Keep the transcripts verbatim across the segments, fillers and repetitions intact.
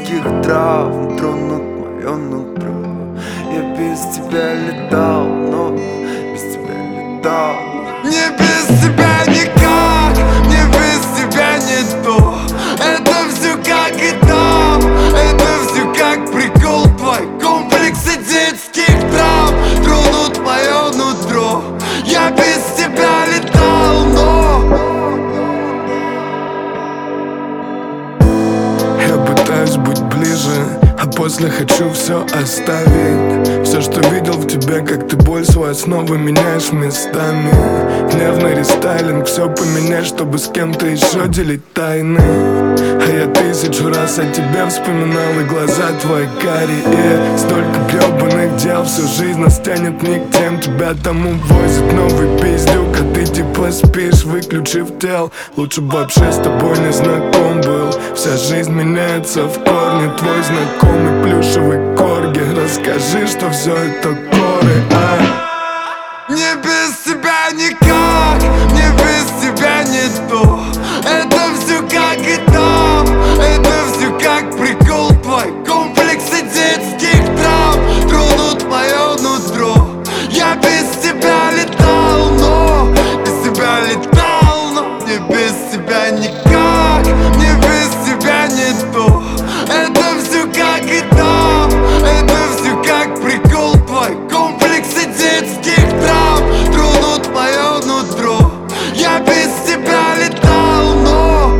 детских травм тронут мое нутро. Я без тебя летал, но без тебя летал. Не без тебя никак, не без тебя не то. Это все как и там, это все как прикол твой. Комплексы детских травм тронут мое нутро. Я без тебя летал, но я пытаюсь быть ближе, а после хочу все оставить. Все, что видел в тебе, как ты боль свою снова меняешь местами. Нервный рестайлинг, все поменять, чтобы с кем-то еще делить тайны. А я тысячу раз о тебе вспоминал, и глаза твои карие. Столько гребаных дел, всю жизнь нас тянет не к тем. Тебя там увозит новый пиздюк, а ты типа спишь, выключив тел. Лучше бы вообще с тобой не знаком был. Вся жизнь меняется в корне. Твой знакомый плюшевый корги, расскажи, что все это коры, а? Не без тебя никак, не без тебя не то. Это все как и там, это все как прикол твой. Комплексы детских травм тронут мое нутро. Я без тебя летал, но без тебя летал, но не без тебя никак, не без тебя не то. Это все как и там, это все как прикол твой. Комплексы детских травм тронут мое нутро. Я без тебя летал, но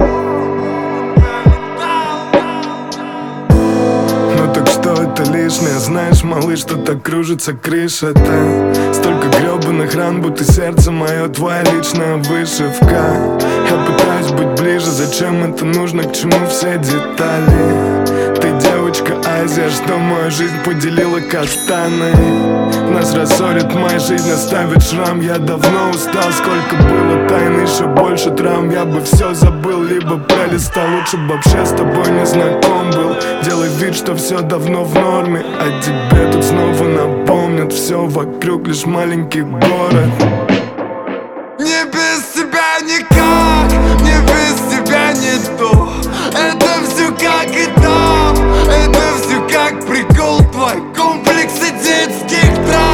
Ну так что это лишнее, знаешь, малыш, что так кружится крыша-то. Столько гребаных ран, будто сердце мое твоя личная вышивка. Я пытаюсь быть ближе, зачем это нужно, к чему все детали? Ты девочка Азия, что мою жизнь поделила каштаны. Нас рассорит моя жизнь, оставит шрам. Я давно устал, сколько было тайн, еще больше травм. Я бы все забыл, либо пролистал. Лучше бы вообще с тобой не знаком был. Делай вид, что все давно в норме, а тебе тут снова напомнят. Все вокруг лишь маленький город. не без тебя никак, не без тебя не то. Это все как и там, это все как прикол твой. Комплексы детских травм